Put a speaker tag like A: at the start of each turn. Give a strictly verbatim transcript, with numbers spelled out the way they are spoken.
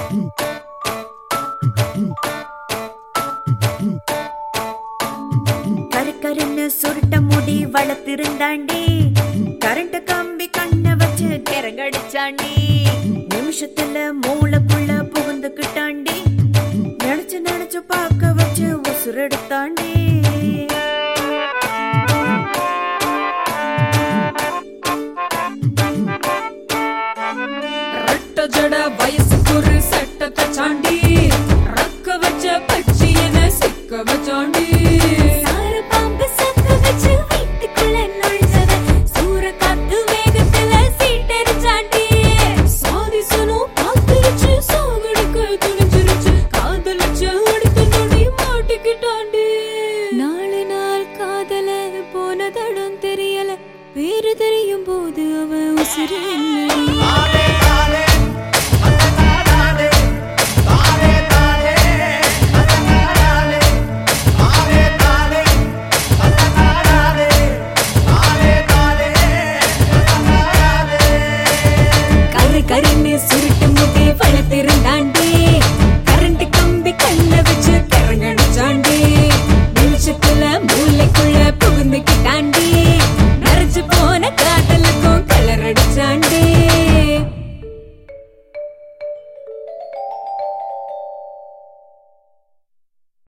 A: கருக்கருன்னு சுருட்ட முடி வளர்த்திருந்தாண்டி, கரண்ட் கம்பி கண்ண வச்சு கிறங்கடிச்சாண்டி, நிமிஷத்துல மூளைக்குள்ள புகுந்துக்கிட்டாண்டி, நினைச்சு நினைச்சு பார்க்க வச்சு உசுரெடுத்தாண்டி.
B: ஜட வயசுக்கு ஒரு சட்டத்தை சாண்டி